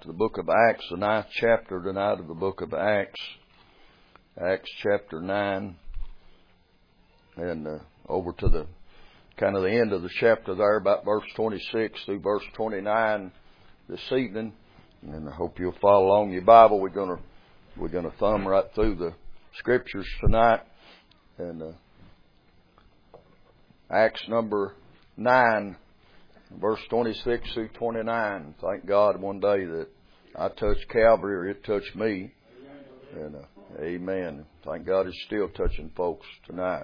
to the book of Acts, the 9th chapter tonight of the book of Acts. Acts chapter 9. And over to the kind of the end of the chapter there, about verse 26 through verse 29 this evening. And I hope you'll follow along your Bible. We're gonna thumb right through the scriptures tonight. And Acts number 9. Verse 26 through 29. Thank God one day that I touched Calvary, or it touched me. And amen. Thank God it's still touching folks tonight.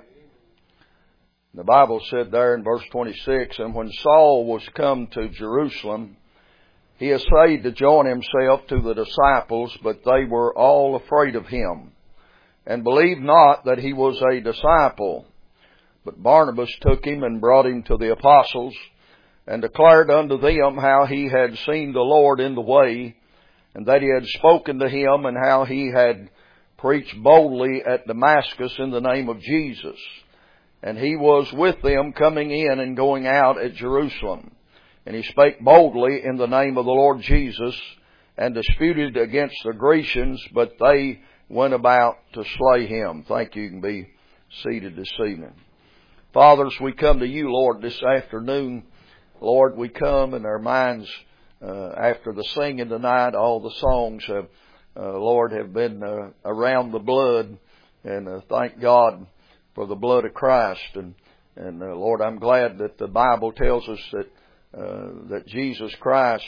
The Bible said there in verse 26, "And when Saul was come to Jerusalem, he essayed to join himself to the disciples, but they were all afraid of him, and believed not that he was a disciple. But Barnabas took him and brought him to the apostles, and declared unto them how he had seen the Lord in the way, and that he had spoken to him, and how he had preached boldly at Damascus in the name of Jesus. And he was with them coming in and going out at Jerusalem. And he spake boldly in the name of the Lord Jesus, and disputed against the Grecians, but they went about to slay him." Thank you. You can be seated this evening. Fathers, we come to you, Lord, this afternoon. Lord, we come in our minds after the singing tonight. All the songs have, Lord, have been around the blood, and thank God for the blood of Christ. And Lord, I'm glad that the Bible tells us that Jesus Christ,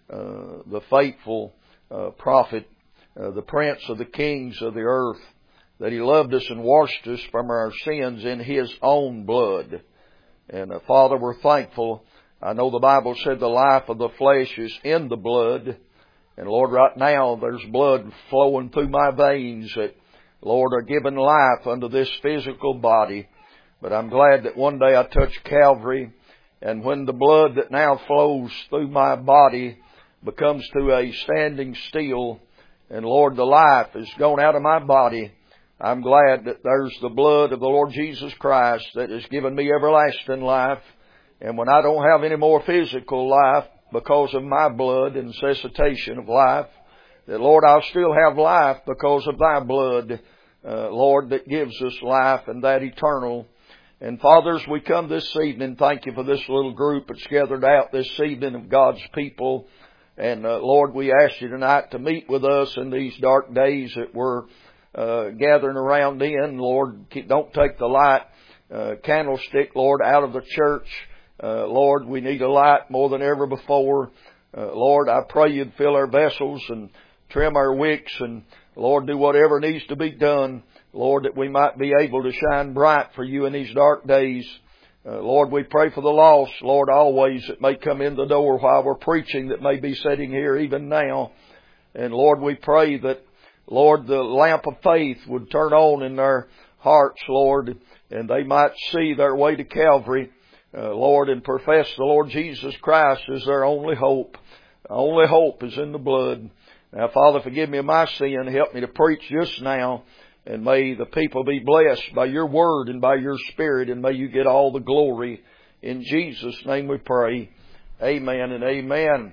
the faithful prophet, the Prince of the kings of the earth, that He loved us and washed us from our sins in His own blood. And Father, we're thankful. I know the Bible said the life of the flesh is in the blood. And Lord, right now there's blood flowing through my veins that, Lord, are giving life unto this physical body. But I'm glad that one day I touched Calvary, and when the blood that now flows through my body becomes to a standing still, and Lord, the life is gone out of my body, I'm glad that there's the blood of the Lord Jesus Christ that has given me everlasting life. And when I don't have any more physical life because of my blood and cessation of life, that, Lord, I'll still have life because of Thy blood, Lord, that gives us life and that eternal. And Fathers, we come this evening, thank you for this little group that's gathered out this evening of God's people. And Lord, we ask you tonight to meet with us in these dark days that we're gathering around in. Lord, don't take the light candlestick, Lord, out of the church. Lord, we need a light more than ever before. Lord, I pray you'd fill our vessels and trim our wicks, and Lord, do whatever needs to be done, Lord, that we might be able to shine bright for you in these dark days. Lord, we pray for the lost, Lord, always that may come in the door while we're preaching, that may be sitting here even now. And Lord, we pray that, Lord, the lamp of faith would turn on in their hearts, Lord, and they might see their way to Calvary, Lord, and profess the Lord Jesus Christ as their only hope. The only hope is in the blood. Now, Father, forgive me of my sin. Help me to preach just now. And may the people be blessed by your word and by your spirit. And may you get all the glory. In Jesus' name we pray. Amen and amen.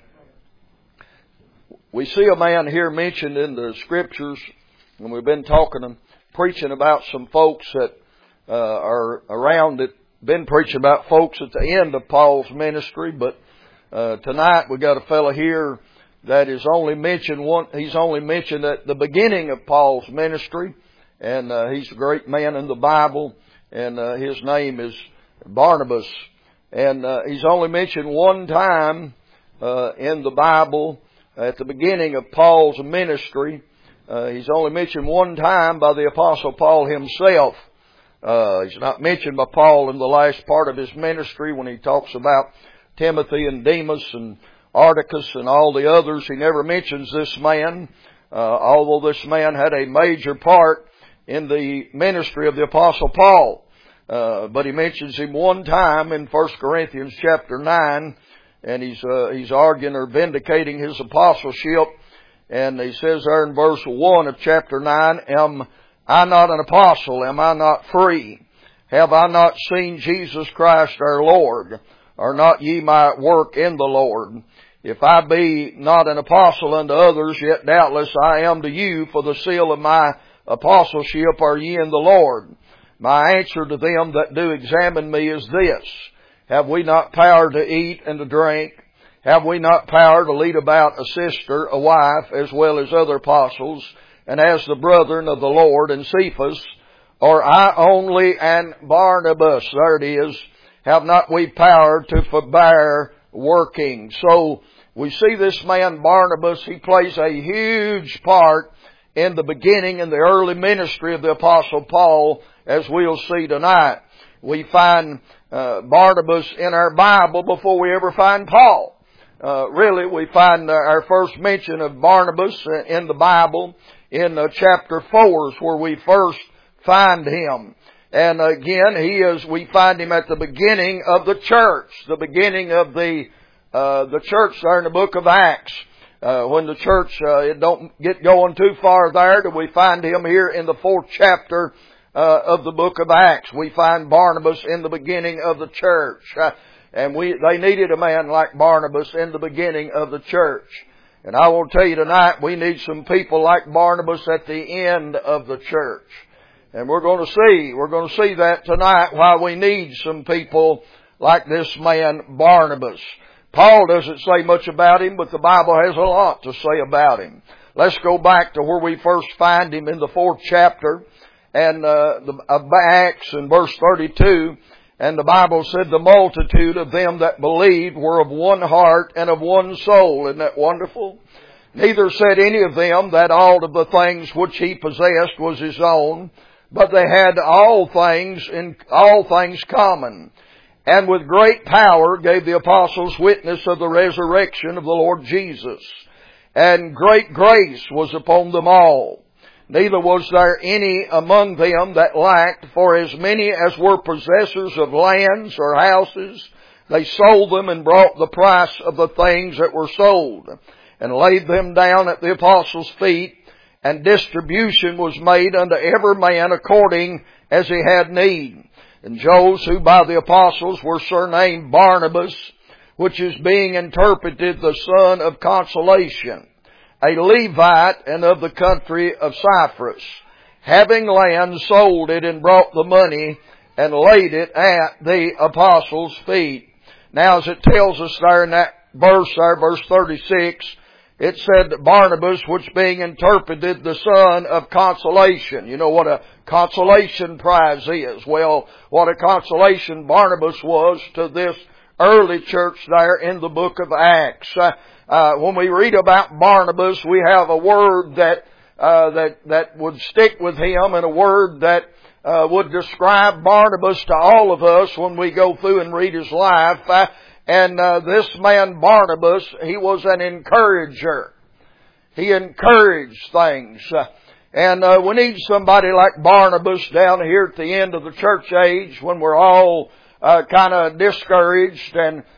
We see a man here mentioned in the scriptures. And we've been talking and preaching about some folks that are around it. Been preaching about folks at the end of Paul's ministry, but tonight we got a fellow here that is only mentioned he's only mentioned at the beginning of Paul's ministry, and he's a great man in the Bible, and his name is Barnabas, and he's only mentioned one time in the Bible at the beginning of Paul's ministry. He's only mentioned one time by the Apostle Paul himself. He's not mentioned by Paul in the last part of his ministry when he talks about Timothy and Demas and Articus and all the others. He never mentions this man, although this man had a major part in the ministry of the Apostle Paul. But he mentions him one time in 1 Corinthians chapter 9, and he's arguing or vindicating his apostleship. And he says there in verse 1 of chapter 9, "Am I not an apostle? Am I not free? Have I not seen Jesus Christ our Lord? Are not ye my work in the Lord? If I be not an apostle unto others, yet doubtless I am to you, for the seal of my apostleship are ye in the Lord. My answer to them that do examine me is this: have we not power to eat and to drink? Have we not power to lead about a sister, a wife, as well as other apostles, and as the brethren of the Lord, and Cephas, or I only, and Barnabas? There it is. Have not we power to forbear working? So we see this man Barnabas, he plays a huge part in the beginning and the early ministry of the Apostle Paul, as we'll see tonight. We find Barnabas in our Bible before we ever find Paul. Really, we find our first mention of Barnabas in the Bible in chapter 4 is where we first find him. And again, we find him at the beginning of the church, the beginning of the church there in the book of Acts. When the church, it don't get going too far there, do we find him here in the 4th chapter of the book of Acts. We find Barnabas in the beginning of the church. And they needed a man like Barnabas in the beginning of the church. And I will tell you tonight, we need some people like Barnabas at the end of the church. And we're going to see that tonight, why we need some people like this man Barnabas. Paul doesn't say much about him, but the Bible has a lot to say about him. Let's go back to where we first find him in the 4th chapter and of Acts in verse 32. And the Bible said, the multitude of them that believed were of one heart and of one soul. Isn't that wonderful? Neither said any of them that all of the things which he possessed was his own, but they had all things common. And with great power gave the apostles witness of the resurrection of the Lord Jesus. And great grace was upon them all. Neither was there any among them that lacked, for as many as were possessors of lands or houses, they sold them and brought the price of the things that were sold, and laid them down at the apostles' feet, and distribution was made unto every man according as he had need. And those who by the apostles were surnamed Barnabas, which is being interpreted the son of consolation, a Levite and of the country of Cyprus, having land, sold it and brought the money and laid it at the apostles' feet. Now, as it tells us there in that verse there, verse 36, it said that Barnabas, which being interpreted the son of consolation. You know what a consolation prize is. Well, what a consolation Barnabas was to this early church there in the book of Acts. When we read about Barnabas, we have a word that would stick with him, and a word that would describe Barnabas to all of us when we go through and read his life. And this man Barnabas, he was an encourager. He encouraged things. And we need somebody like Barnabas down here at the end of the church age when we're all kind of discouraged.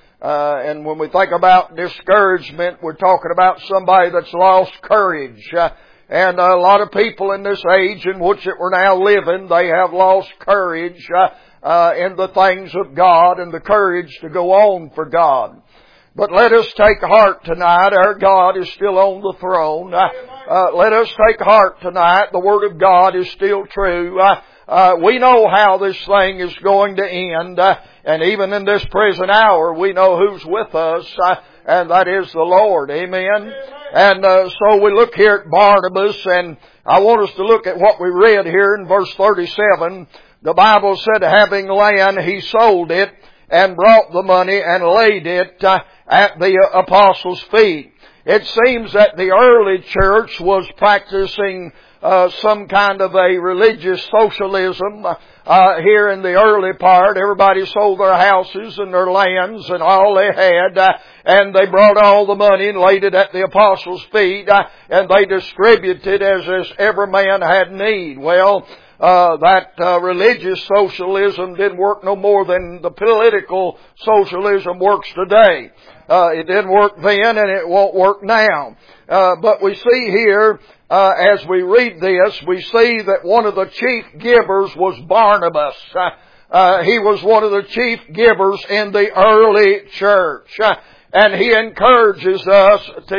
And when we think about discouragement, we're talking about somebody that's lost courage. And a lot of people in this age in which we're now living, they have lost courage in the things of God and the courage to go on for God. But let us take heart tonight. Our God is still on the throne. Let us take heart tonight. The Word of God is still true. We know how this thing is going to end. And even in this present hour, we know who's with us. And that is the Lord. Amen. And so we look here at Barnabas, and I want us to look at what we read here in verse 37. The Bible said, having land, he sold it, and brought the money, and laid it at the apostles' feet. It seems that the early church was practicing some kind of a religious socialism. Here in the early part, everybody sold their houses and their lands and all they had, and they brought all the money and laid it at the apostles' feet, and they distributed as every man had need. Well, that religious socialism didn't work no more than the political socialism works today. It didn't work then, and it won't work now. But we see here, as we read this, we see that one of the chief givers was Barnabas. He was one of the chief givers in the early church. And He encourages us to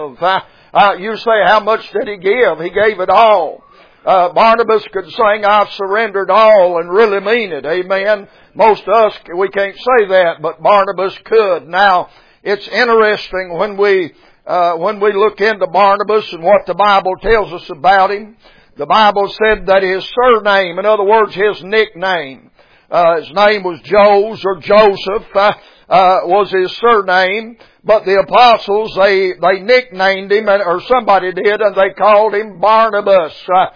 give. You say, how much did He give? He gave it all. Barnabas could sing, I've surrendered all, and really mean it. Amen. Most of us, we can't say that, but Barnabas could. Now, it's interesting when we look into Barnabas and what the Bible tells us about him. The Bible said that his surname, in other words, his nickname, his name was Joseph, was his surname. But the apostles, they nicknamed him, or somebody did, and they called him Barnabas.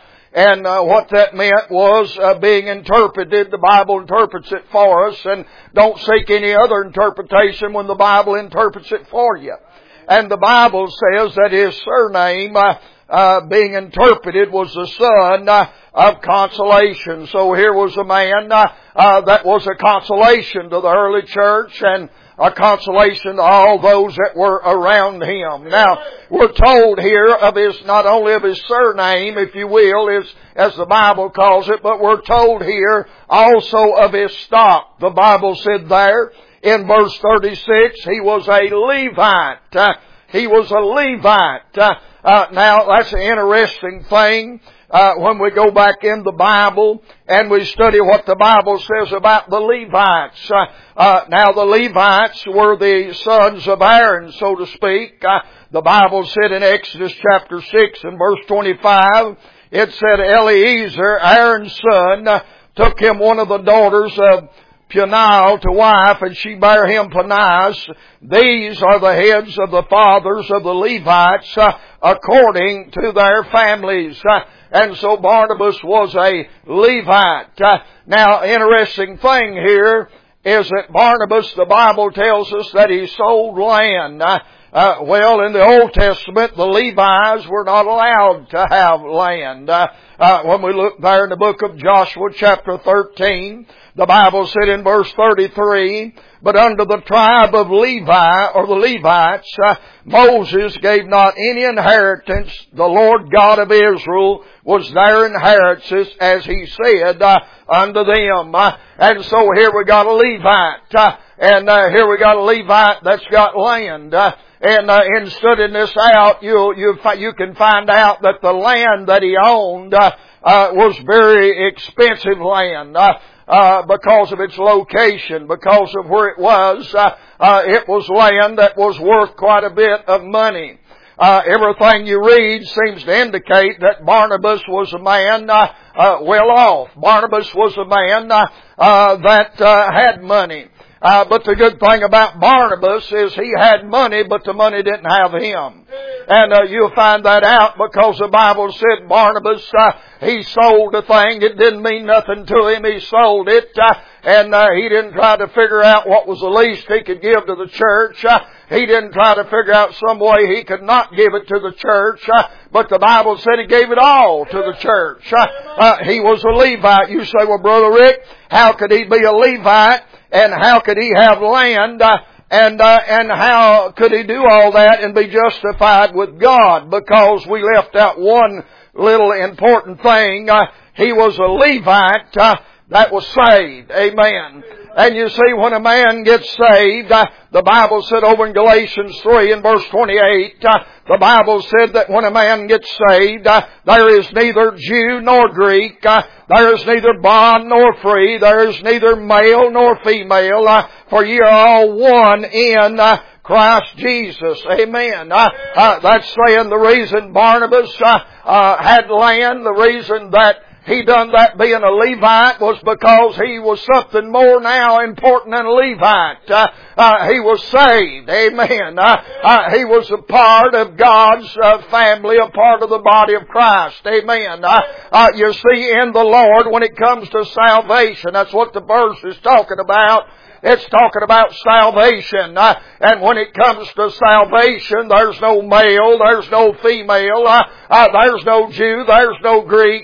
And what that meant was being interpreted. The Bible interprets it for us, and don't seek any other interpretation when the Bible interprets it for you. And the Bible says that his surname, being interpreted, was the son of consolation. So here was a man that was a consolation to the early church, and a consolation to all those that were around him. Now, we're told here of not only of his surname, if you will, as the Bible calls it, but we're told here also of his stock. The Bible said there in verse 36, he was a Levite. He was a Levite. Now, that's an interesting thing. When we go back in the Bible and we study what the Bible says about the Levites. Now the Levites were the sons of Aaron, so to speak. The Bible said in Exodus chapter 6 and verse 25, it said Eleazar, Aaron's son, took him one of the daughters of Peniel to wife, and she bare him Peninnah. These are the heads of the fathers of the Levites according to their families. And so Barnabas was a Levite. Now, interesting thing here is that Barnabas, the Bible tells us that he sold land. Well, in the Old Testament, the Levites were not allowed to have land. When we look there in the book of Joshua, chapter 13, the Bible said in verse 33, but unto the tribe of Levi, or the Levites, Moses gave not any inheritance. The Lord God of Israel was their inheritance, as He said unto them. And so here we got a Levite, and here we got a Levite that's got land. And in studying this out, you can find out that the land that he owned was very expensive land. Because of its location, because of where it was land that was worth quite a bit of money. Everything you read seems to indicate that Barnabas was a man well off. Barnabas was a man that had money. But the good thing about Barnabas is he had money, but the money didn't have him. And you'll find that out because the Bible said Barnabas, he sold the thing. It didn't mean nothing to him. He sold it. And he didn't try to figure out what was the least he could give to the church. He didn't try to figure out some way he could not give it to the church. But the Bible said he gave it all to the church. He was a Levite. You say, well, Brother Rick, how could he be a Levite? And how could he have land? And how could he do all that and be justified with God? Because we left out one little important thing. He was a Levite that was saved. Amen. And you see, when a man gets saved, the Bible said over in Galatians 3 and verse 28, the Bible said that when a man gets saved, there is neither Jew nor Greek, there is neither bond nor free, there is neither male nor female, for ye are all one in Christ Jesus. Amen. That's saying the reason Barnabas had land, the reason that he done that being a Levite was because he was something more now important than a Levite. He was saved. Amen. He was a part of God's family, a part of the body of Christ. Amen. You see, in the Lord, when it comes to salvation, that's what the verse is talking about. It's talking about salvation. And when it comes to salvation, there's no male, there's no female, there's no Jew, there's no Greek.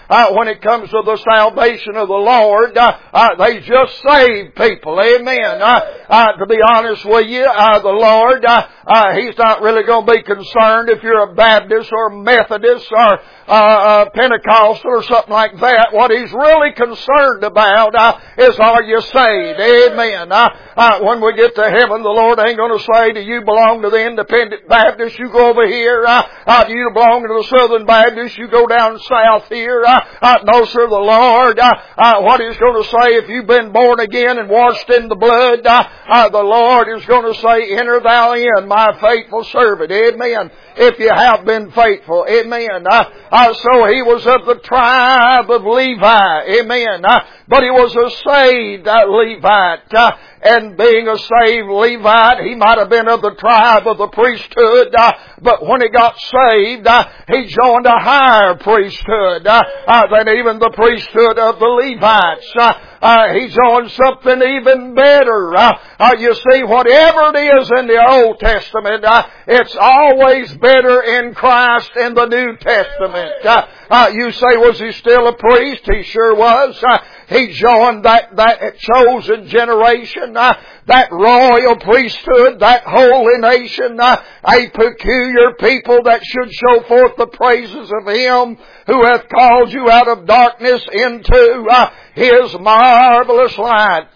when it comes to the salvation of the Lord. They just save people. Amen. To be honest with you, the Lord, He's not really going to be concerned if you're a Baptist or a Methodist or Pentecostal or something like that. What He's really concerned about is, are you saved? Amen. When we get to heaven, the Lord ain't going to say, do you belong to the Independent Baptist? You go over here. Do you belong to the Southern Baptist? You go down south here. No, sir, the Lord, what He's going to say, if you've been born again and washed in the blood, the Lord is going to say, enter thou in, my faithful servant. Amen. If you have been faithful. Amen. So he was of the tribe of Levi. Amen. But he was a saved Levite. And being a saved Levite, he might have been of the tribe of the priesthood, but when he got saved, he joined a higher priesthood than even the priesthood of the Levites. He joined something even better. You see, whatever it is in the Old Testament, it's always better in Christ in the New Testament. You say, was he still a priest? He sure was. He joined that chosen generation, that royal priesthood, that holy nation, a peculiar people that should show forth the praises of Him who hath called you out of darkness into His marvelous light.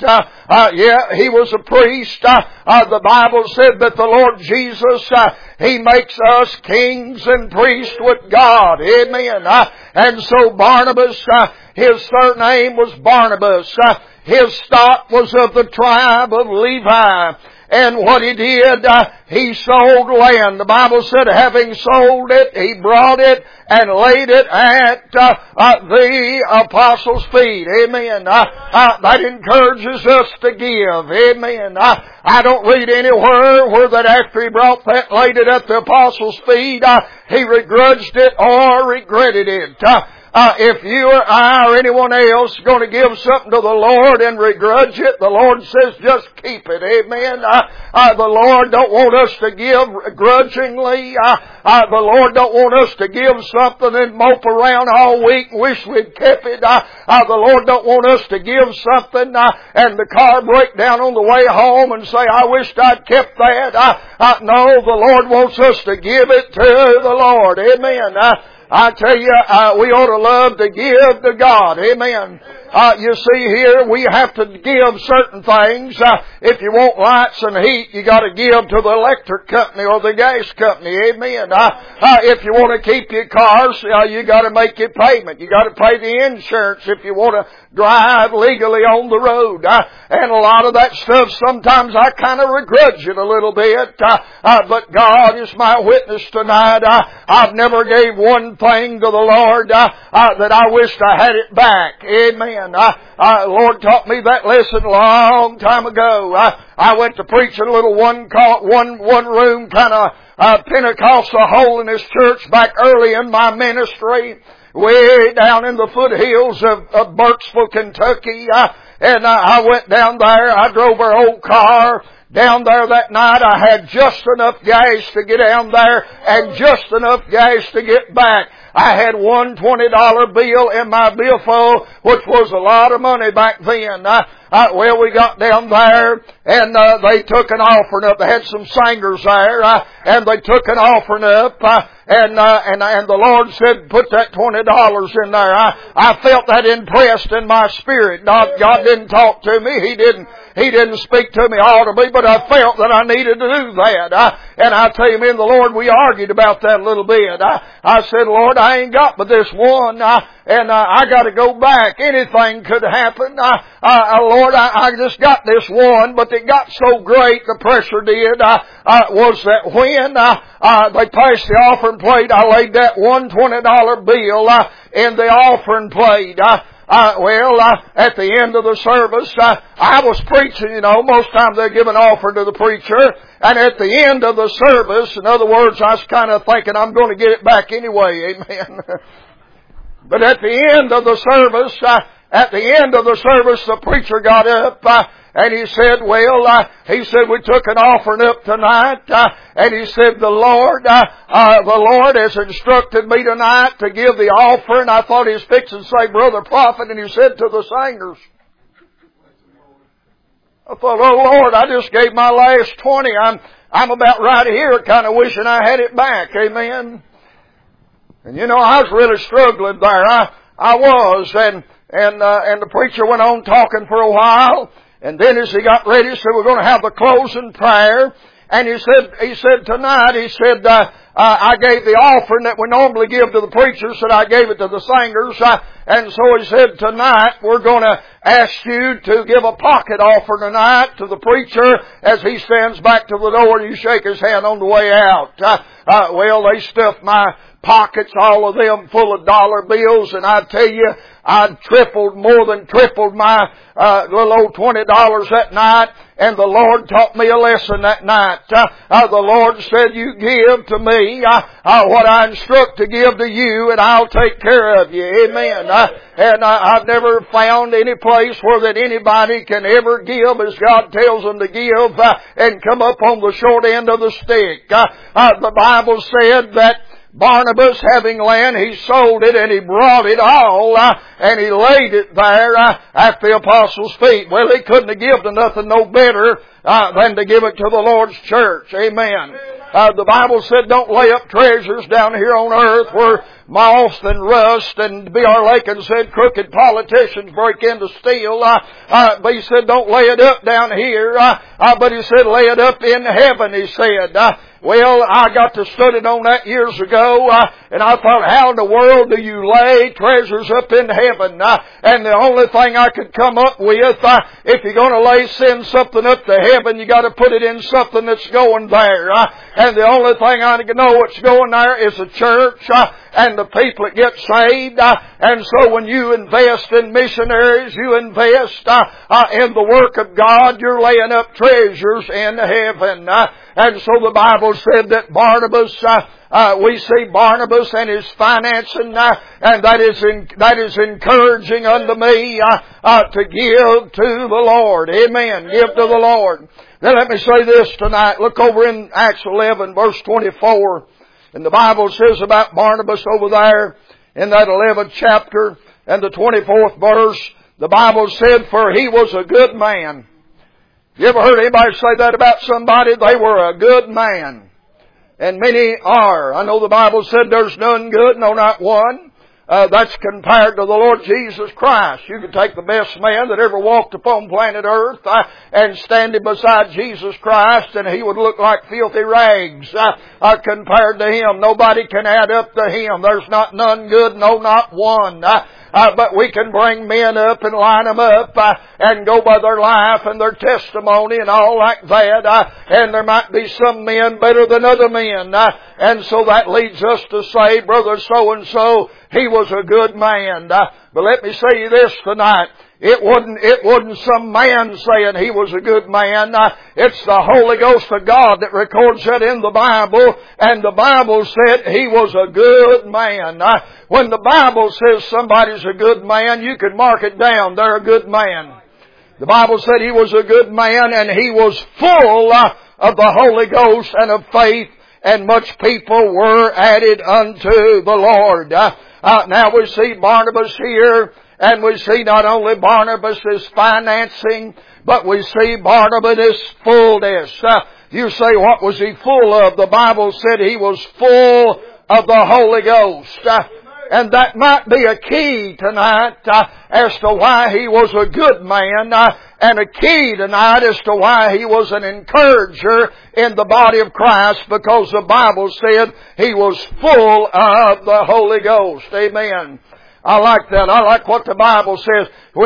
He was a priest. The Bible said that the Lord Jesus, He makes us kings and priests with God. Amen. And so Barnabas, his surname was Barnabas. His stock was of the tribe of Levi. And what he did, he sold land. The Bible said, having sold it, he brought it and laid it at the apostles' feet. Amen. That encourages us to give. Amen. I don't read anywhere where that after he brought that, laid it at the apostles' feet, he begrudged it or regretted it. If you or I or anyone else is going to give something to the Lord and begrudge it, the Lord says just keep it. Amen. The Lord don't want us to give grudgingly. The Lord don't want us to give something and mope around all week and wish we'd kept it. The Lord don't want us to give something and the car break down on the way home and say, I wished I'd kept that. No, the Lord wants us to give it to the Lord. Amen. I tell you, we ought to love to give to God. Amen. You see here, we have to give certain things. If you want lights and heat, you got to give to the electric company or the gas company. Amen. If you want to keep your cars, you got to make your payment. You got to pay the insurance if you want to drive legally on the road. And a lot of that stuff, sometimes I kind of begrudge it a little bit. But God is my witness tonight. I've never gave one thing to the Lord that I wished I had it back. Amen. The Lord taught me that lesson a long time ago. I went to preach in a little one room kind of Pentecostal holiness church back early in my ministry, way down in the foothills of Burkesville, Kentucky. And I went down there. I drove our old car down there that night. I had just enough gas to get down there and just enough gas to get back. I had one $20 bill in my billfold, which was a lot of money back then. Well, we got down there, and they took an offering up. They had some singers there, and they took an offering up, and the Lord said, put that $20 in there. I felt that impressed in my spirit. God didn't talk to me. He didn't speak to me audibly, but I felt that I needed to do that. And I tell you, me and the Lord, we argued about that a little bit. I said, Lord, I ain't got but this one, and I got to go back. Anything could happen. Lord, I just got this one, but it got so great, the pressure did, was that when they passed the offering plate, I laid that one $20 bill in the offering plate. At the end of the service, I was preaching, most times they give an offering to the preacher, and at the end of the service, in other words, I was kind of thinking I'm going to get it back anyway, amen. But at the end of the service, the preacher got up, And he said, he said, we took an offering up tonight, and he said, the Lord has instructed me tonight to give the offering. I thought he was fixing to say, Brother Prophet, and he said to the singers, I thought, oh Lord, I just gave my last 20. I'm about right here kind of wishing I had it back. Amen. And you know, I was really struggling there. I was, and the preacher went on talking for a while, and then as he got ready, he said, we're going to have the closing prayer. And he said tonight, I gave the offering that we normally give to the preachers, and I gave it to the singers. And so he said, tonight we're going to ask you to give a pocket offering tonight to the preacher as he stands back to the door and you shake his hand on the way out. They stuffed my pockets, all of them full of dollar bills, and I tell you, I'd more than tripled my little old $20 that night, and the Lord taught me a lesson that night. The Lord said, you give to me what I instruct to give to you, and I'll take care of you. Amen. And I've never found any place where that anybody can ever give as God tells them to give and come up on the short end of the stick. The Bible said that Barnabas, having land, he sold it and he brought it all, and he laid it there at the apostles' feet. Well, he couldn't have given nothing no better than to give it to the Lord's church. Amen. The Bible said, don't lay up treasures down here on earth where moths and rust, and B.R. Lakin said crooked politicians break in to steal. But he said, don't lay it up down here. But he said, lay it up in heaven, he said. I got to study on that years ago, and I thought, how in the world do you lay treasures up in heaven? And the only thing I could come up with, if you're going to send something up to heaven, you got to put it in something that's going there. And the only thing I know what's going there is a church, and the people that get saved. And so when you invest in missionaries, you invest in the work of God, you're laying up treasures in heaven. And so the Bible said that Barnabas, we see Barnabas and his financing, and that is encouraging unto me to give to the Lord. Amen. Give to the Lord. Then let me say this tonight. Look over in Acts 11, verse 24. And the Bible says about Barnabas over there in that 11th chapter and the 24th verse, the Bible said, for he was a good man. You ever heard anybody say that about somebody? They were a good man. And many are. I know the Bible said there's none good, no, not one. That's compared to the Lord Jesus Christ. You could take the best man that ever walked upon planet Earth and stand him beside Jesus Christ, and he would look like filthy rags compared to him. Nobody can add up to him. There's not none good, no, not one. But we can bring men up and line them up and go by their life and their testimony and all like that. And there might be some men better than other men. And so that leads us to say, brother so-and-so, he was a good man. But let me say you this tonight. It wasn't some man saying he was a good man. It's the Holy Ghost of God that records that in the Bible. And the Bible said he was a good man. When the Bible says somebody's a good man, you can mark it down. They're a good man. The Bible said he was a good man, and he was full of the Holy Ghost and of faith, and much people were added unto the Lord. Now we see Barnabas here, and we see not only Barnabas' financing, but we see Barnabas' fullness. You say, what was he full of? The Bible said he was full of the Holy Ghost. And that might be a key tonight as to why he was a good man, and a key tonight as to why he was an encourager in the body of Christ, because the Bible said he was full of the Holy Ghost. Amen. I like that. I like what the Bible says.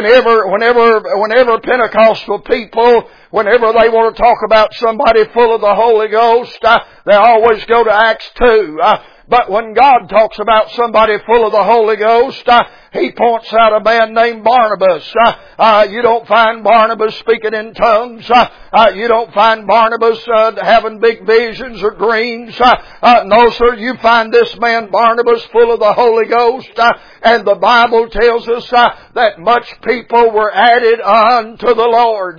Whenever Pentecostal people, whenever they want to talk about somebody full of the Holy Ghost, they always go to Acts 2. But when God talks about somebody full of the Holy Ghost, He points out a man named Barnabas. You don't find Barnabas speaking in tongues. You don't find Barnabas having big visions or dreams. No, sir, you find this man Barnabas full of the Holy Ghost. And the Bible tells us that much people were added unto the Lord.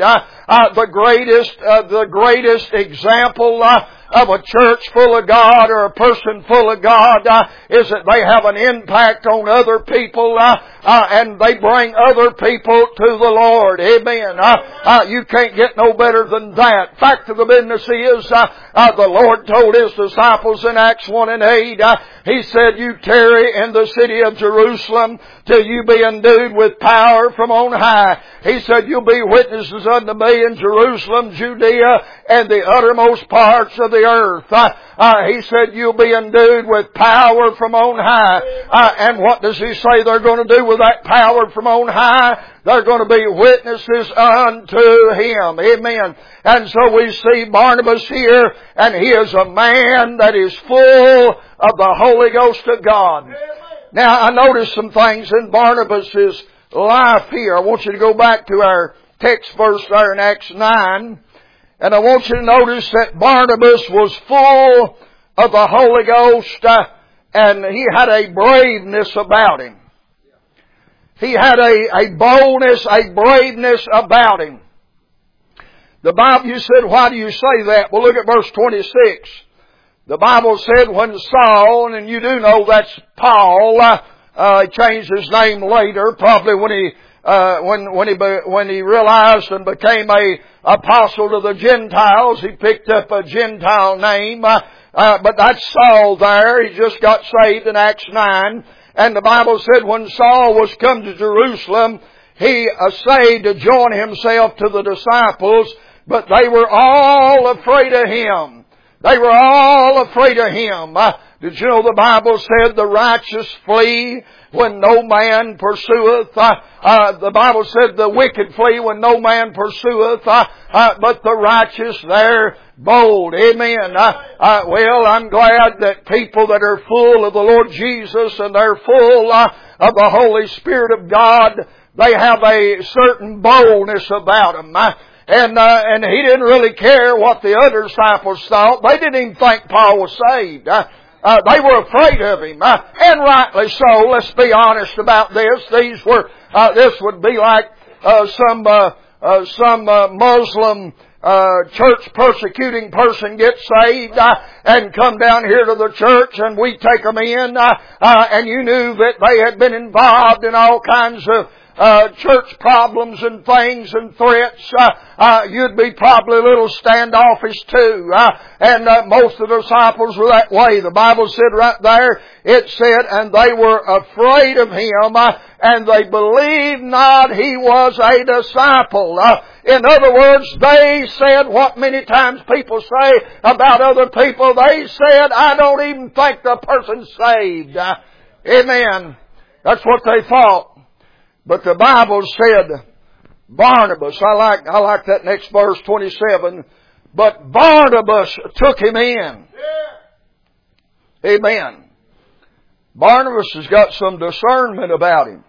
The greatest example of a church full of God or a person full of God is that they have an impact on other people and they bring other people to the Lord. Amen. You can't get no better than that. Fact of the business is the Lord told His disciples in Acts 1 and 8, He said, you tarry in the city of Jerusalem till you be endued with power from on high. He said, you'll be witnesses unto me in Jerusalem, Judea, and the uttermost parts of the earth. He said, you'll be endued with power from on high. And what does He say they're going to do with that power from on high? They're going to be witnesses unto Him. Amen. And so we see Barnabas here, and he is a man that is full of the Holy Ghost of God. Now, I noticed some things in Barnabas' life here. I want you to go back to our text verse there in Acts 9. And I want you to notice that Barnabas was full of the Holy Ghost, and he had a braveness about him. He had a boldness, a braveness about him. The Bible, you said, why do you say that? Well, look at verse 26. The Bible said when Saul, and you do know that's Paul, he changed his name later, probably when he realized and became a apostle to the Gentiles, he picked up a Gentile name. But that's Saul there. He just got saved in Acts 9. And the Bible said when Saul was come to Jerusalem, he essayed to join himself to the disciples, but they were all afraid of him. They were all afraid of him. Did you know the Bible said the righteous flee when no man pursueth? The Bible said the wicked flee when no man pursueth, but the righteous they're bold. Amen. Well, I'm glad that people that are full of the Lord Jesus and they're full of the Holy Spirit of God, they have a certain boldness about them. And he didn't really care what the other disciples thought. They didn't even think Paul was saved. They were afraid of him, and rightly so. Let's be honest about this. This would be like some Muslim church persecuting person gets saved and come down here to the church, and we take them in, and you knew that they had been involved in all kinds of church problems and things and threats, you'd be probably a little standoffish too. And most of the disciples were that way. The Bible said right there, it said, and they were afraid of him, and they believed not he was a disciple. In other words, they said what many times people say about other people. They said, I don't even think the person's saved. Amen. That's what they thought. But the Bible said, Barnabas, I like that next verse, 27, but Barnabas took him in. Yeah. Amen. Barnabas has got some discernment about him.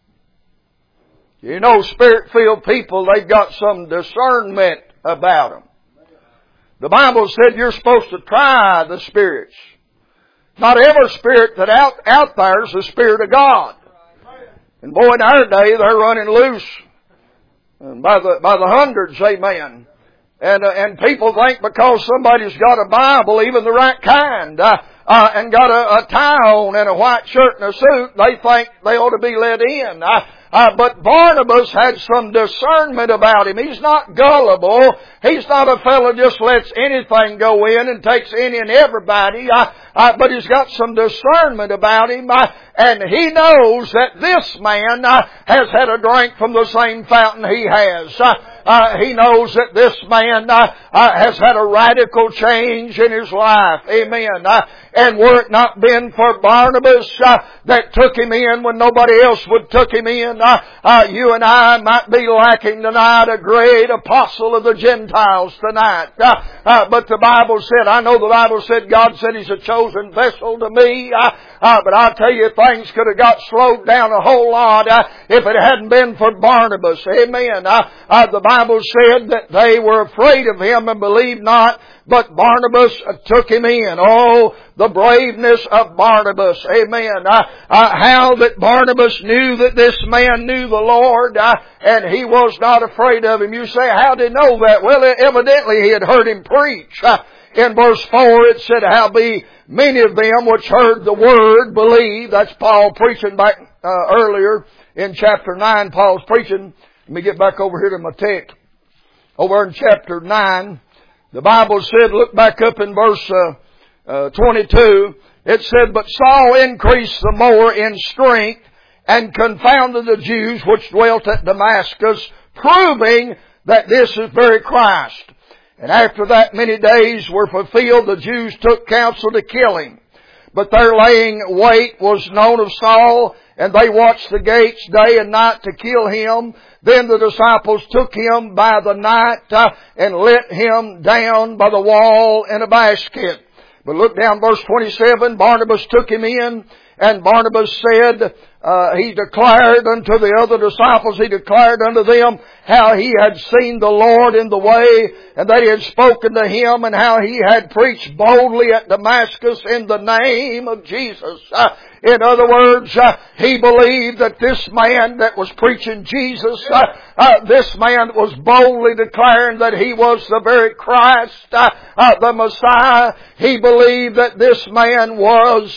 You know, Spirit-filled people, they've got some discernment about them. The Bible said you're supposed to try the spirits. Not every spirit that out there is the Spirit of God. And boy, in our day, they're running loose. And by the hundreds, amen. And people think because somebody's got a Bible, even the right kind, and got a tie on and a white shirt and a suit, they think they ought to be let in. But Barnabas had some discernment about him. He's not gullible. He's not a fellow just lets anything go in and takes any and everybody. But he's got some discernment about him. And he knows that this man has had a drink from the same fountain he has. he knows that this man has had a radical change in his life. Amen. And were it not been for Barnabas that took him in when nobody else would took him in, you and I might be lacking tonight a great apostle of the Gentiles tonight. But the Bible said, I know the Bible said, God said He's a chosen vessel to me. But I'll tell you, things could have got slowed down a whole lot if it hadn't been for Barnabas. Amen. The Bible said that they were afraid of him and believed not, but Barnabas took him in. Oh, the braveness of Barnabas. Amen. How that Barnabas knew that this man knew the Lord, and he was not afraid of him. You say, how did he know that? Well, evidently he had heard him preach. In verse 4 it said, howbeit many of them which heard the word believed. That's Paul preaching back earlier in chapter 9. Paul's preaching. Let me get back over here to my text. Over in chapter 9, the Bible said, look back up in verse 22. It said, but Saul increased the more in strength and confounded the Jews which dwelt at Damascus, proving that this is very Christ. And after that many days were fulfilled, the Jews took counsel to kill him. But their laying wait was known of Saul, and they watched the gates day and night to kill him. Then the disciples took him by the night and let him down by the wall in a basket. But look down verse 27. Barnabas took him in, and Barnabas said, he declared unto the other disciples, he declared unto them how he had seen the Lord in the way, and that he had spoken to him, and how he had preached boldly at Damascus in the name of Jesus. In other words, he believed that this man that was preaching Jesus, this man was boldly declaring that he was the very Christ, the Messiah. He believed that this man was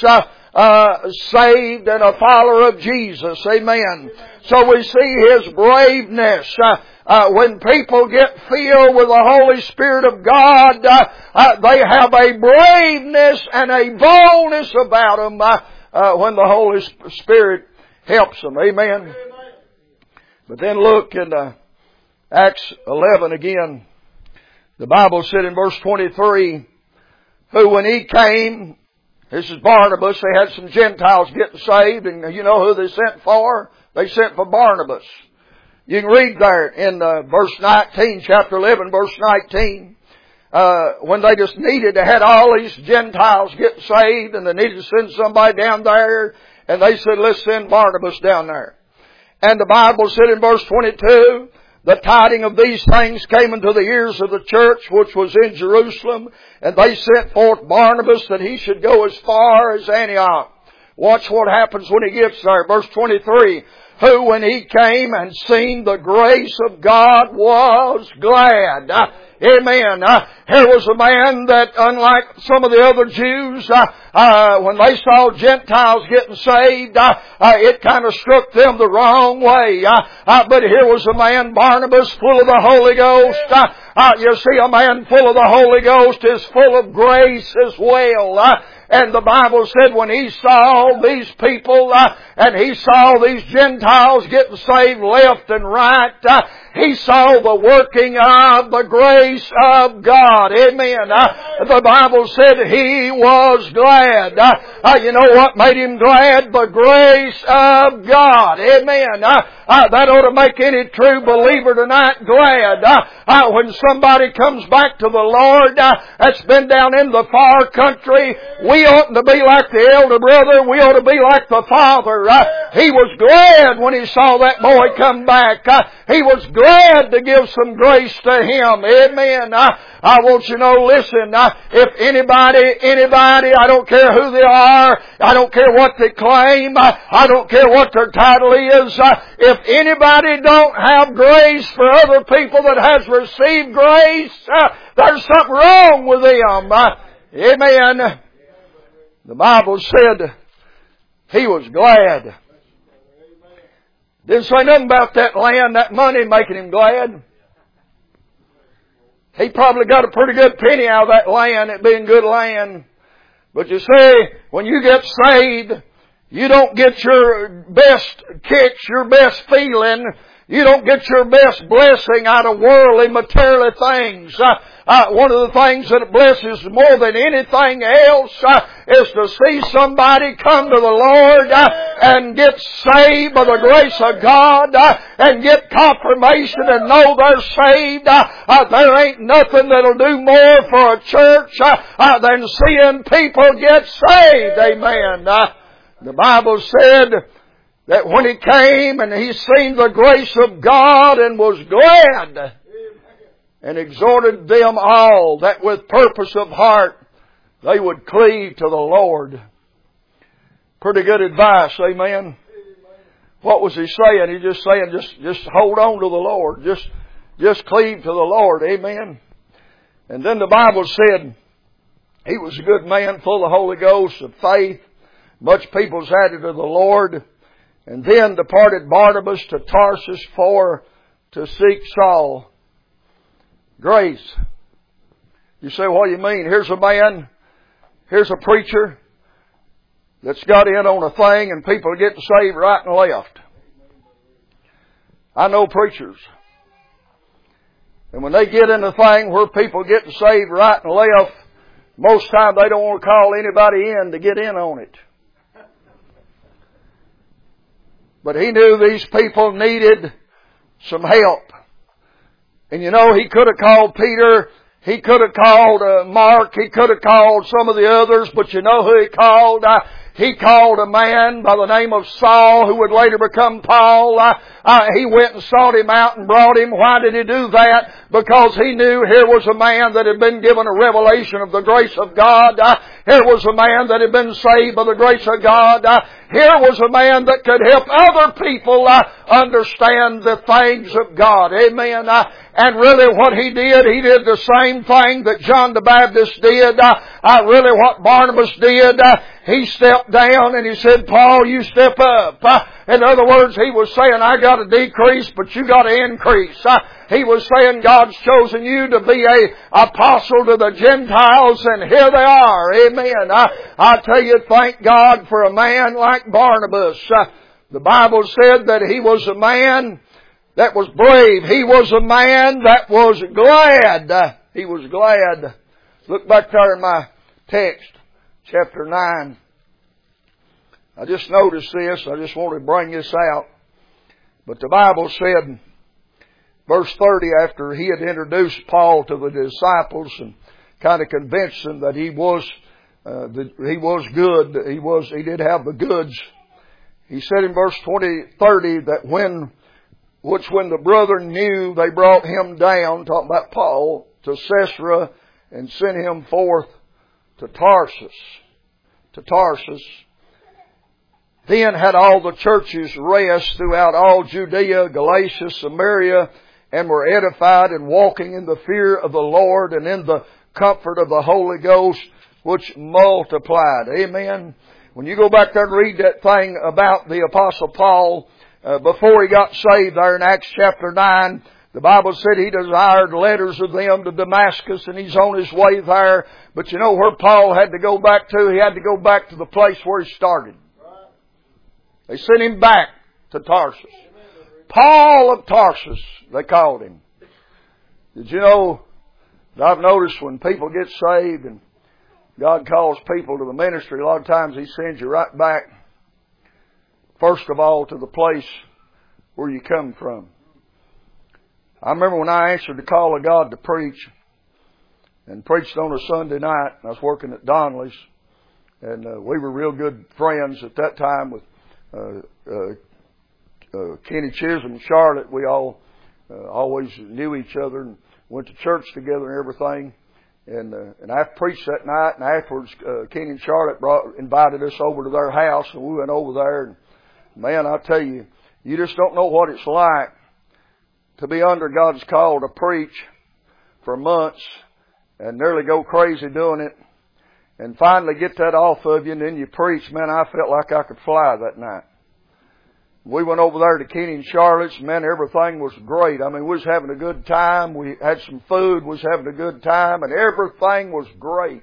saved and a follower of Jesus. Amen. So we see his braveness. When people get filled with the Holy Spirit of God, they have a braveness and a boldness about them when the Holy Spirit helps them. Amen. But then look in Acts 11 again. The Bible said in verse 23, who when he came, this is Barnabas, they had some Gentiles getting saved, and you know who they sent for? They sent for Barnabas. You can read there in verse 19, chapter 11, verse 19, when they just needed to had all these Gentiles get saved, and they needed to send somebody down there, and they said, let's send Barnabas down there. And the Bible said in verse 22, the tiding of these things came into the ears of the church which was in Jerusalem, and they sent forth Barnabas that he should go as far as Antioch. Watch what happens when he gets there. Verse 23, who when he came and seen the grace of God was glad. Amen. Here was a man that, unlike some of the other Jews, when they saw Gentiles getting saved, it kind of struck them the wrong way. But here was a man, Barnabas, full of the Holy Ghost. You see, a man full of the Holy Ghost is full of grace as well. And the Bible said when he saw these people and he saw these Gentiles getting saved left and right, he saw the working of the grace of God. Amen. The Bible said he was glad. You know what made him glad? The grace of God. Amen. That ought to make any true believer tonight glad. When somebody comes back to the Lord that's been down in the far country, we ought to be like the elder brother. We ought to be like the father. He was glad when he saw that boy come back. He was glad to give some grace to him. Amen. I want you to know, listen, if anybody, I don't care who they are, I don't care what they claim, I don't care what their title is, if anybody don't have grace for other people that has received grace, there's something wrong with them. Amen. The Bible said he was glad. Didn't say nothing about that land, that money making him glad. He probably got a pretty good penny out of that land, it being good land. But you see, when you get saved, you don't get your best kicks, your best feeling You don't get your best blessing out of worldly, material things. One of the things that blesses more than anything else is to see somebody come to the Lord and get saved by the grace of God and get confirmation and know they're saved. There ain't nothing that'll do more for a church than seeing people get saved. Amen. The Bible said that when He came and He seen the grace of God and was glad, and exhorted them all that with purpose of heart they would cleave to the Lord. Pretty good advice, amen. What was He saying? He's just saying, just hold on to the Lord. Just cleave to the Lord, amen. And then the Bible said he was a good man, full of the Holy Ghost, of faith. Much people's added to the Lord. And then departed Barnabas to Tarsus to seek Saul. Grace. You say, what do you mean? Here's a man, here's a preacher that's got in on a thing and people get saved right and left. I know preachers. And when they get in a thing where people get saved right and left, most time they don't want to call anybody in to get in on it. But he knew these people needed some help. And you know, he could have called Peter, he could have called Mark, he could have called some of the others, but you know who he called? He called a man by the name of Saul, who would later become Paul. He went and sought him out and brought him. Why did he do that? Because he knew here was a man that had been given a revelation of the grace of God. Here was a man that had been saved by the grace of God. Here was a man that could help other people understand the things of God. Amen. And really what he did the same thing that John the Baptist did. Really what Barnabas did. He stepped down and he said, Paul, you step up. In other words, he was saying, I got to decrease, but you got to increase. He was saying, God's chosen you to be a apostle to the Gentiles, and here they are. Amen. I tell you, thank God for a man like Barnabas. The Bible said that he was a man that was brave. He was a man that was glad. He was glad. Look back there in my text, chapter 9. I just noticed this. I just want to bring this out. But the Bible said, verse 30, after he had introduced Paul to the disciples and kind of convinced them that he was good, he did have the goods. He said in verse 30 that when the brethren knew, they brought him down, talking about Paul, to Caesarea and sent him forth to Tarsus. Then had all the churches rest throughout all Judea, Galatia, Samaria, and were edified and walking in the fear of the Lord and in the comfort of the Holy Ghost, which multiplied. Amen. When you go back there and read that thing about the Apostle Paul, before he got saved there in Acts chapter 9, the Bible said he desired letters of them to Damascus, and he's on his way there. But you know where Paul had to go back to? He had to go back to the place where he started. They sent him back to Tarsus. Paul of Tarsus, they called him. Did you know that I've noticed when people get saved and God calls people to the ministry, a lot of times He sends you right back, first of all, to the place where you come from. I remember when I answered the call of God to preach, and preached on a Sunday night. I was working at Donnelly's, and we were real good friends at that time with Kenny Chisholm and Charlotte. We all always knew each other and went to church together and everything. And I preached that night, and afterwards Kenny and Charlotte invited us over to their house, and we went over there. And man, I tell you, you just don't know what it's like to be under God's call to preach for months and nearly go crazy doing it, and finally get that off of you, and then you preach. Man, I felt like I could fly that night. We went over there to Kenny and Charlotte's. Man, everything was great. I mean, we was having a good time. We had some food. We was having a good time, and everything was great.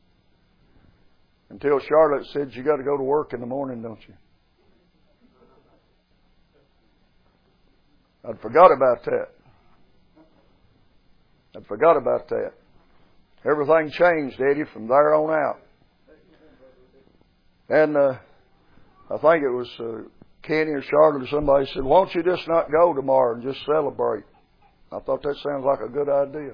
Until Charlotte said, "You got to go to work in the morning, don't you?" I'd forgot about that. I'd forgot about that. Everything changed, Eddie, from there on out. And I think it was Kenny or Charlotte or somebody said, "Why don't you just not go tomorrow and just celebrate?" I thought that sounds like a good idea.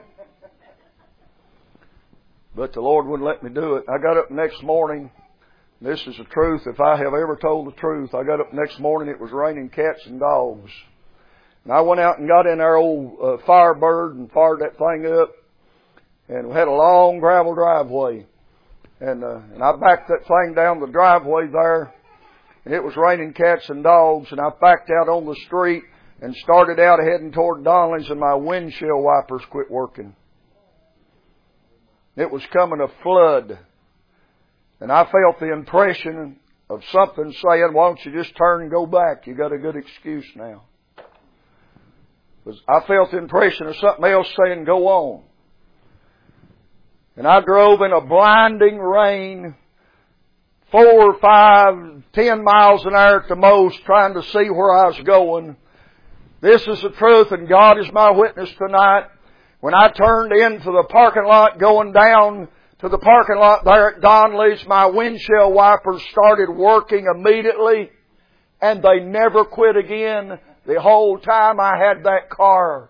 But the Lord wouldn't let me do it. I got up the next morning. This is the truth. If I have ever told the truth, I got up the next morning. It was raining cats and dogs. And I went out and got in our old Firebird and fired that thing up. And we had a long gravel driveway. And I backed that thing down the driveway there. And it was raining cats and dogs. And I backed out on the street and started out heading toward Donnelly's, and my windshield wipers quit working. It was coming a flood. And I felt the impression of something saying, "Why don't you just turn and go back? You got a good excuse now." I felt the impression of something else saying, "Go on." And I drove in a blinding rain, 4, 5, 10 miles an hour at the most, trying to see where I was going. This is the truth, and God is my witness tonight. When I turned into the parking lot, going down to the parking lot there at Donnelly's, my windshield wipers started working immediately, and they never quit again the whole time I had that car.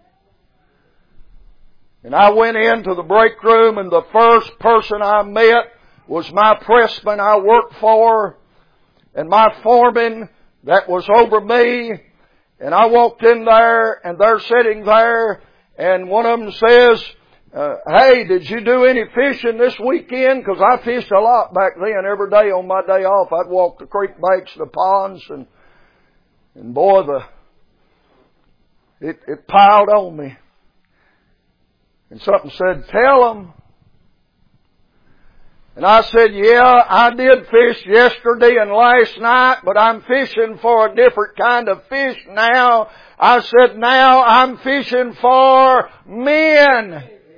And I went into the break room, and the first person I met was my pressman I worked for, and my foreman that was over me. And I walked in there, and they're sitting there, and one of them says, "Hey, did you do any fishing this weekend?" Because I fished a lot back then. Every day on my day off, I'd walk the creek banks, the ponds, and boy, it piled on me. And something said, "Tell them." And I said, "Yeah, I did fish yesterday and last night, but I'm fishing for a different kind of fish now." I said, "Now I'm fishing for men."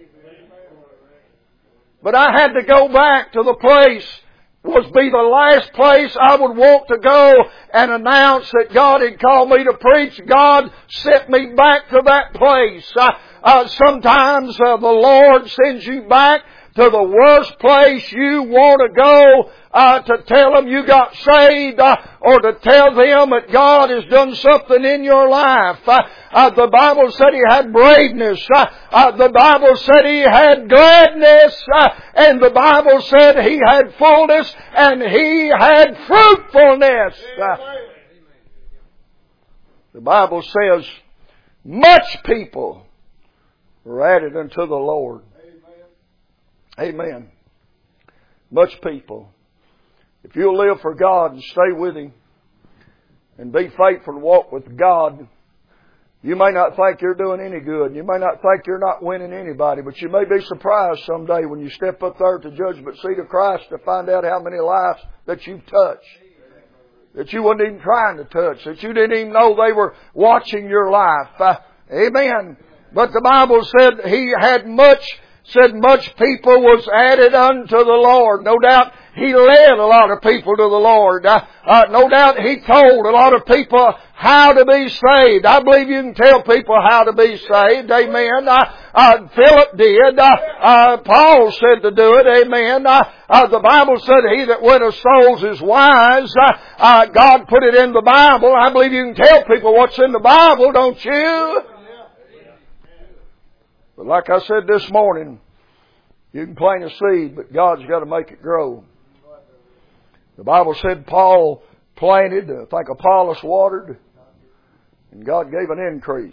But I had to go back to the place, would be the last place I would want to go and announce that God had called me to preach. God sent me back to that place. Sometimes the Lord sends you back to the worst place you want to go to tell them you got saved or to tell them that God has done something in your life. The Bible said He had braveness. The Bible said He had gladness. And the Bible said He had fullness and He had fruitfulness. The Bible says much people were added unto the Lord. Amen. Much people. If you'll live for God and stay with Him and be faithful to walk with God, you may not think you're doing any good. You may not think you're not winning anybody, but you may be surprised someday when you step up there at the judgment seat of Christ to find out how many lives that you've touched, that you wasn't even trying to touch, that you didn't even know they were watching your life. Amen. But the Bible said He had much people was added unto the Lord. No doubt He led a lot of people to the Lord. No doubt He told a lot of people how to be saved. I believe you can tell people how to be saved. Amen. Philip did. Paul said to do it. Amen. The Bible said He that winneth souls is wise. God put it in the Bible. I believe you can tell people what's in the Bible, don't you? But like I said this morning, you can plant a seed, but God's got to make it grow. The Bible said Paul planted, I think Apollos watered, and God gave an increase.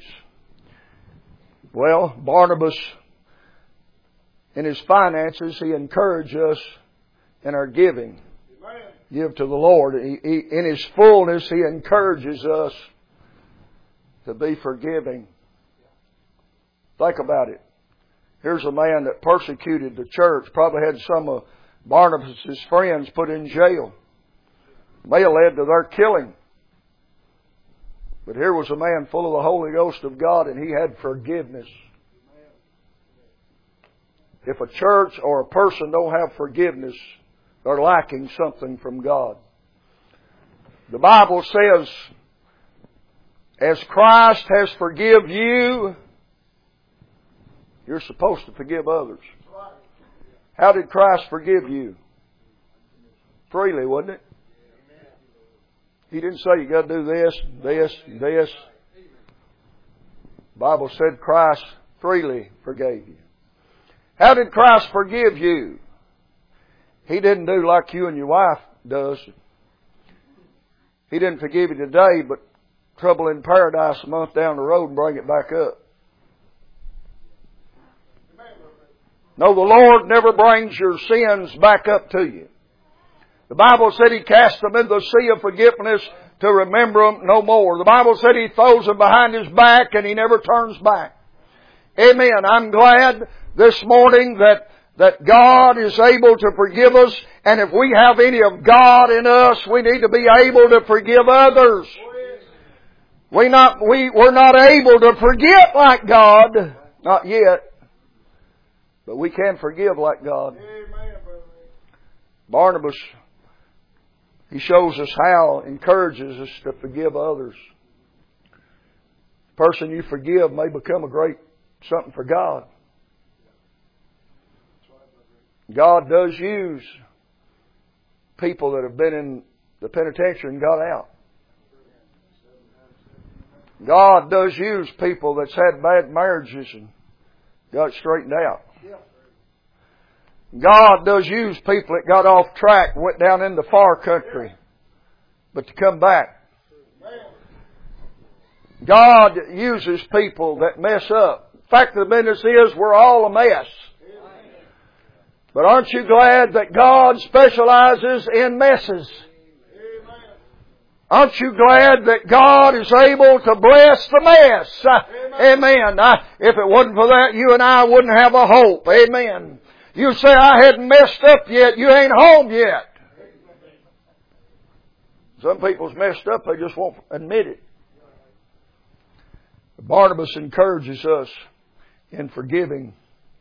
Well, Barnabas, in his finances, he encouraged us in our giving. Give to the Lord. In His fullness, He encourages us to be forgiving. Think about it. Here's a man that persecuted the church, probably had some of Barnabas' friends put in jail. May have led to their killing. But here was a man full of the Holy Ghost of God, and he had forgiveness. If a church or a person don't have forgiveness, they're lacking something from God. The Bible says, as Christ has forgive you, you're supposed to forgive others. How did Christ forgive you? Freely, wasn't it? He didn't say you got to do this, this, this. The Bible said Christ freely forgave you. How did Christ forgive you? He didn't do like you and your wife does. He didn't forgive you today, but trouble in paradise a month down the road and bring it back up. No, the Lord never brings your sins back up to you. The Bible said He cast them into the sea of forgiveness to remember them no more. The Bible said He throws them behind His back and He never turns back. Amen. I'm glad this morning that God is able to forgive us, and if we have any of God in us, we need to be able to forgive others. We're not able to forget like God, not yet, but we can forgive like God. Barnabas, he shows us how, encourages us to forgive others. The person you forgive may become a great something for God. God does use people that have been in the penitentiary and got out. God does use people that's had bad marriages and got straightened out. God does use people that got off track, went down in the far country, but to come back. God uses people that mess up. The fact of the business is we're all a mess. But aren't you glad that God specializes in messes? Aren't you glad that God is able to bless the mess? Amen. If it wasn't for that, you and I wouldn't have a hope. Amen. You say, I hadn't messed up yet. You ain't home yet. Some people's messed up. They just won't admit it. Barnabas encourages us in forgiving.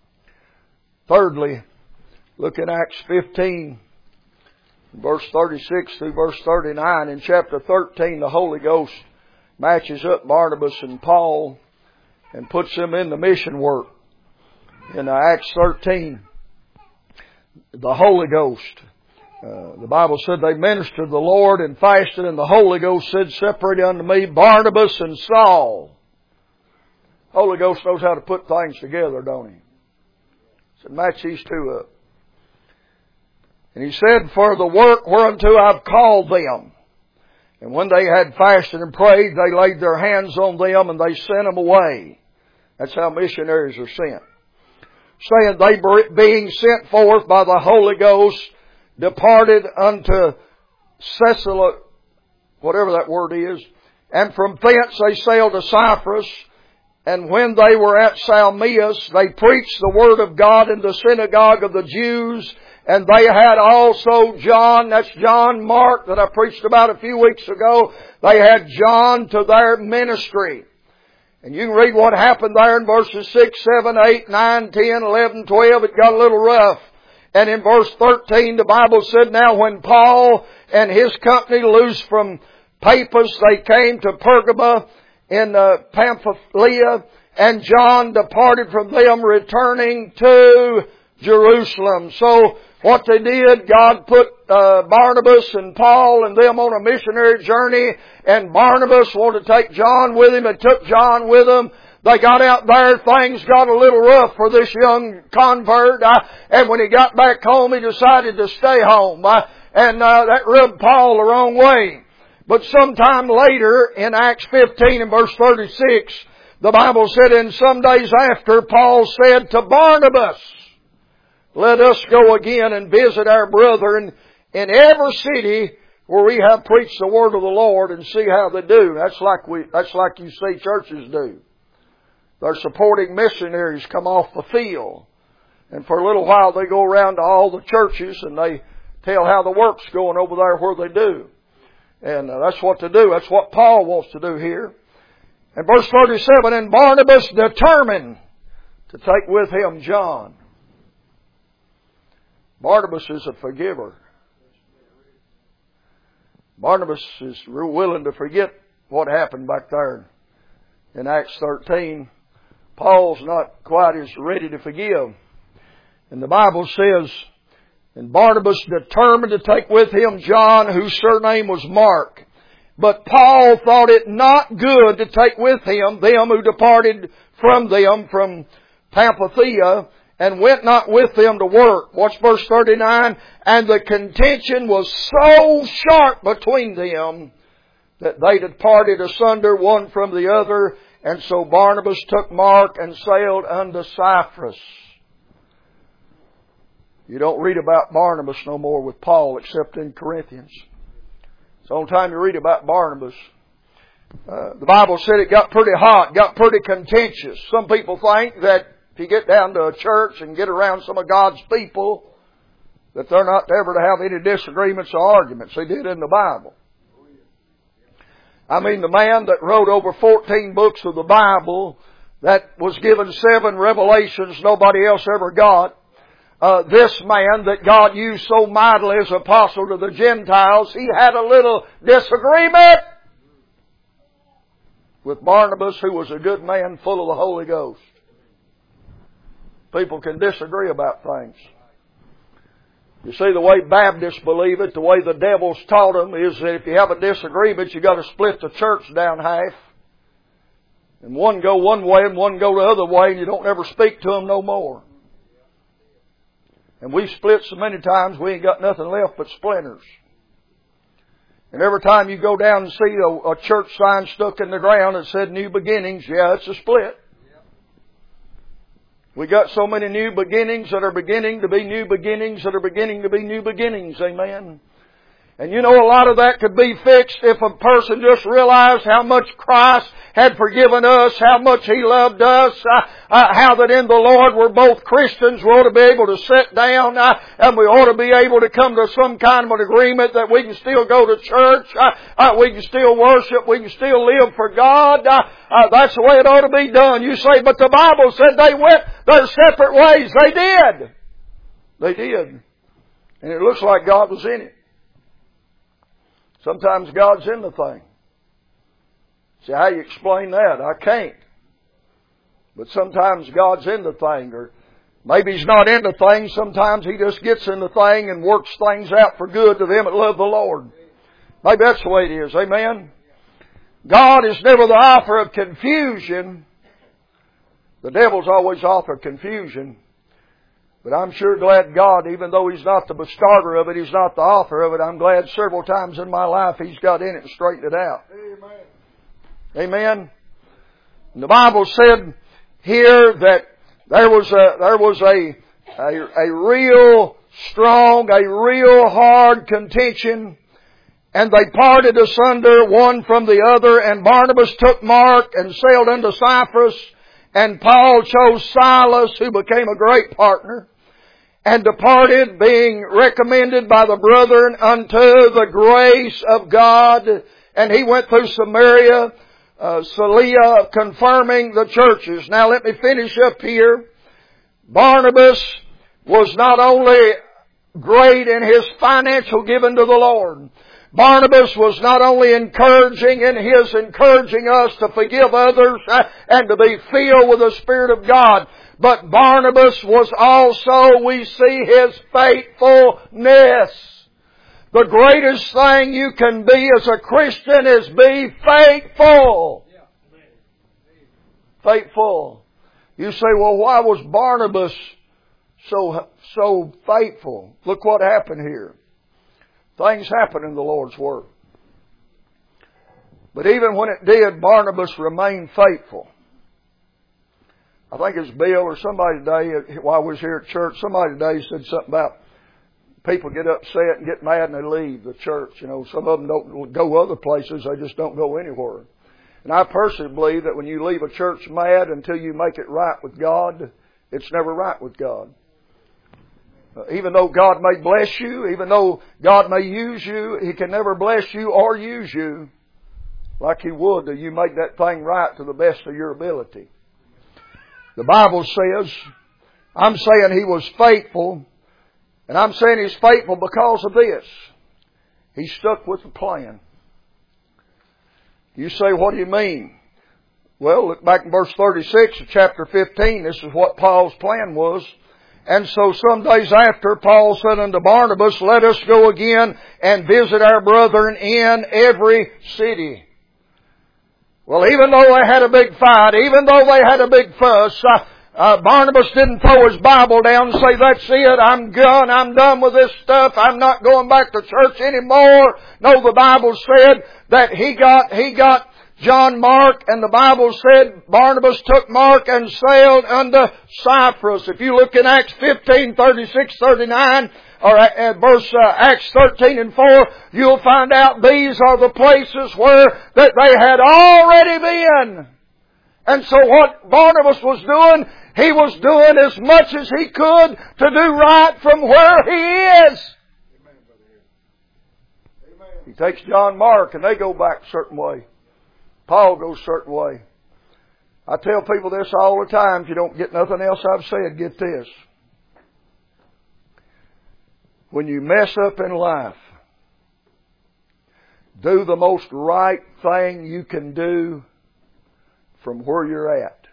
Thirdly, look in Acts 15, verse 36 through verse 39. In chapter 13, the Holy Ghost matches up Barnabas and Paul and puts them in the mission work. In Acts 13, the Holy Ghost, the Bible said they ministered the Lord and fasted, and the Holy Ghost said, separate unto me Barnabas and Saul. Holy Ghost knows how to put things together, don't He? Said, match these two up. And He said, for the work whereunto I've called them. And when they had fasted and prayed, they laid their hands on them and they sent them away. That's how missionaries are sent. Saying, they being sent forth by the Holy Ghost, departed unto Caesarea, whatever that word is. And from thence they sailed to Cyprus. And when they were at Salmias, they preached the word of God in the synagogue of the Jews. And they had also John, that's John Mark that I preached about a few weeks ago. They had John to their ministry. And you can read what happened there in verses 6, 7, 8, 9, 10, 11, 12. It got a little rough. And in verse 13, the Bible said, now when Paul and his company loosed from Paphos, they came to Pergama in Pamphylia, and John departed from them, returning to Jerusalem. So what they did, God put Barnabas and Paul and them on a missionary journey, and Barnabas wanted to take John with him and took John with him. They got out there, things got a little rough for this young convert, and when he got back home, he decided to stay home, and that rubbed Paul the wrong way. But sometime later, in Acts 15 and verse 36, the Bible said, and some days after, Paul said to Barnabas, let us go again and visit our brethren in every city where we have preached the word of the Lord, and see how they do. That's like you see churches do. They're supporting missionaries come off the field. And for a little while they go around to all the churches and they tell how the work's going over there where they do. And that's what to do. That's what Paul wants to do here. And verse 37, and Barnabas determined to take with him John. Barnabas is a forgiver. Barnabas is real willing to forget what happened back there in Acts 13. Paul's not quite as ready to forgive. And the Bible says, and Barnabas determined to take with him John, whose surname was Mark. But Paul thought it not good to take with him them who departed from them from Pamphylia, and went not with them to work. Watch verse 39. And the contention was so sharp between them that they departed asunder one from the other. And so Barnabas took Mark and sailed unto Cyprus. You don't read about Barnabas no more with Paul except in Corinthians. It's the only time you read about Barnabas. The Bible said it got pretty hot, got pretty contentious. Some people think that if you get down to a church and get around some of God's people, that they're not ever to have any disagreements or arguments. They did in the Bible. I mean, the man that wrote over 14 books of the Bible, that was given 7 revelations nobody else ever got, this man that God used so mightily as apostle to the Gentiles, he had a little disagreement with Barnabas, who was a good man full of the Holy Ghost. People can disagree about things. You see, the way Baptists believe it, the way the devil's taught them, is that if you have a disagreement, you got to split the church down half. And one go one way and one go the other way, and you don't ever speak to them no more. And we've split so many times, we ain't got nothing left but splinters. And every time you go down and see a church sign stuck in the ground that said New Beginnings, yeah, it's a split. We got so many new beginnings that are beginning to be new beginnings that are beginning to be new beginnings. Amen. And you know, a lot of that could be fixed if a person just realized how much Christ had forgiven us, how much He loved us, how that in the Lord we're both Christians. We ought to be able to sit down and we ought to be able to come to some kind of an agreement that we can still go to church, we can still worship, we can still live for God. That's the way it ought to be done. You say, but the Bible said they went their separate ways. They did. They did. And it looks like God was in it. Sometimes God's in the thing. See, how you explain that? I can't. But sometimes God's in the thing. Or maybe He's not in the thing. Sometimes He just gets in the thing and works things out for good to them that love the Lord. Maybe that's the way it is. Amen? God is never the author of confusion. The devil's always author of confusion. But I'm sure glad God, even though He's not the starter of it, He's not the author of it, I'm glad several times in my life He's got in it and straightened it out. Amen. Amen. And the Bible said here that there was a real strong, a real hard contention, and they parted asunder one from the other, and Barnabas took Mark and sailed unto Cyprus, and Paul chose Silas, who became a great partner, and departed, being recommended by the brethren unto the grace of God. And he went through Samaria, Cilicia, confirming the churches. Now let me finish up here. Barnabas was not only great in his financial giving to the Lord. Barnabas was not only encouraging in his encouraging us to forgive others and to be filled with the Spirit of God, but Barnabas was also, we see, his faithfulness. The greatest thing you can be as a Christian is be faithful. Faithful. You say, well, why was Barnabas so faithful? Look what happened here. Things happen in the Lord's work. But even when it did, Barnabas remained faithful. I think it's Bill or somebody today, while I was here at church, somebody today said something about people get upset and get mad and they leave the church. You know, some of them don't go other places, they just don't go anywhere. And I personally believe that when you leave a church mad until you make it right with God, it's never right with God. Even though God may bless you, even though God may use you, He can never bless you or use you like He would till you make that thing right to the best of your ability. The Bible says, I'm saying he was faithful, and I'm saying he's faithful because of this. He stuck with the plan. You say, what do you mean? Well, look back in verse 36 of chapter 15. This is what Paul's plan was. And so some days after, Paul said unto Barnabas, let us go again and visit our brethren in every city. Well, even though they had a big fight, even though they had a big fuss, Barnabas didn't throw his Bible down and say, that's it, I'm done with this stuff, I'm not going back to church anymore. No, the Bible said that he got John Mark, and the Bible said Barnabas took Mark and sailed unto Cyprus. If you look in Acts 15, 36, 39, or Acts 13 and 4, you'll find out these are the places where that they had already been. And so what Barnabas was doing, he was doing as much as he could to do right from where he is. He takes John Mark and they go back a certain way. Paul goes a certain way. I tell people this all the time. If you don't get nothing else I've said, get this. When you mess up in life, do the most right thing you can do from where you're at.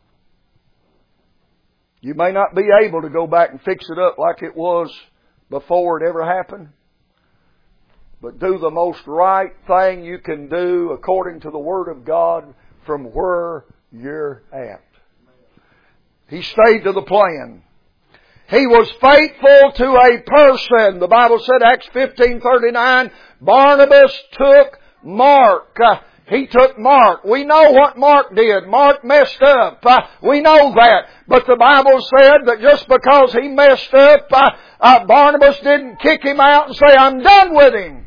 You may not be able to go back and fix it up like it was before it ever happened. But do the most right thing you can do according to the Word of God from where you're at. He stayed to the plan. He was faithful to a person. The Bible said, Acts 15:39, Barnabas took Mark. He took Mark. We know what Mark did. Mark messed up. We know that. But the Bible said that just because he messed up, Barnabas didn't kick him out and say, I'm done with him.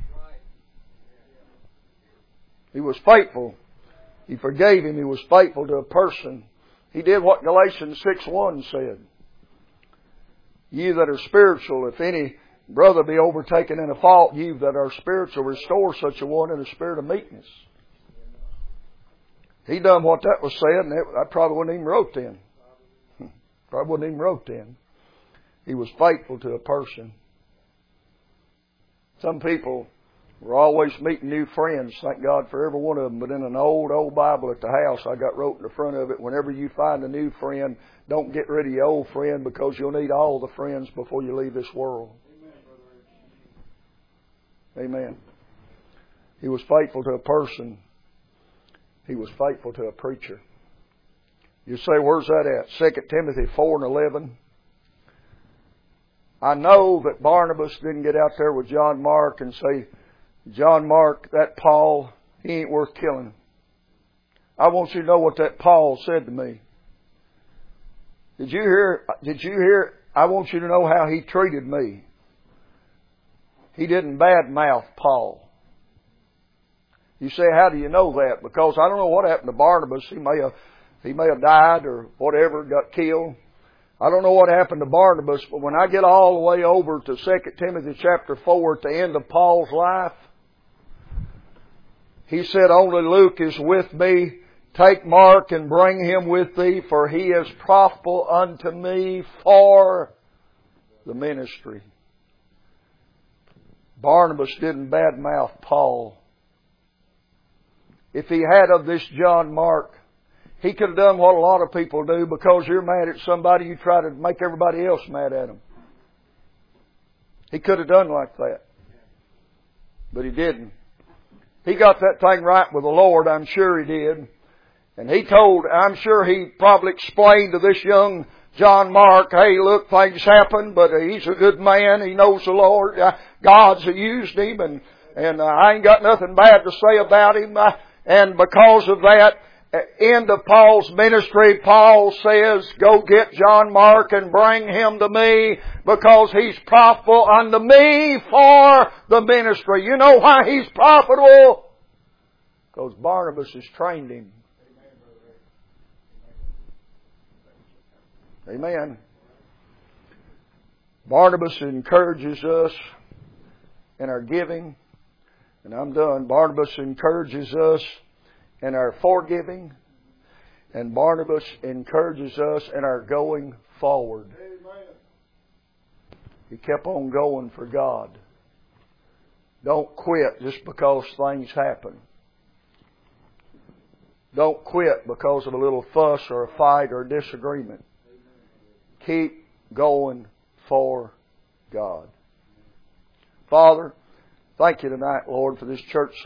He was faithful. He forgave him. He was faithful to a person. He did what Galatians 6:1 said. Ye that are spiritual, if any brother be overtaken in a fault, ye that are spiritual, restore such a one in a spirit of meekness. He done what that was said, and I probably wouldn't even wrote then. Probably wouldn't even wrote then. He was faithful to a person. Some people were always meeting new friends. Thank God for every one of them. But in an old Bible at the house, I got wrote in the front of it, whenever you find a new friend, don't get rid of your old friend because you'll need all the friends before you leave this world. Amen. He was faithful to a person. He was faithful to a preacher. You say, where's that at? 2 Timothy 4:11. I know that Barnabas didn't get out there with John Mark and say, John Mark, that Paul, he ain't worth killing. I want you to know what that Paul said to me. Did you hear? I want you to know how he treated me. He didn't badmouth Paul. You say, how do you know that? Because I don't know what happened to Barnabas. He may have died or whatever, got killed. I don't know what happened to Barnabas, but when I get all the way over to 2 Timothy chapter 4 at the end of Paul's life, he said, only Luke is with me. Take Mark and bring him with thee, for he is profitable unto me for the ministry. Barnabas didn't badmouth Paul. If he had of this John Mark, he could have done what a lot of people do. Because you're mad at somebody, you try to make everybody else mad at them. He could have done like that. But he didn't. He got that thing right with the Lord, I'm sure he did. And I'm sure he probably explained to this young John Mark, hey, look, things happen, but he's a good man. He knows the Lord. God's used him, and I ain't got nothing bad to say about him. And because of that, end of Paul's ministry, Paul says, go get John Mark and bring him to me, because he's profitable unto me for the ministry. You know why he's profitable? Because Barnabas has trained him. Amen. Barnabas encourages us in our giving. And I'm done. Barnabas encourages us in our forgiving. And Barnabas encourages us in our going forward. Amen. He kept on going for God. Don't quit just because things happen. Don't quit because of a little fuss or a fight or a disagreement. Keep going for God. Father, thank you tonight, Lord, for this church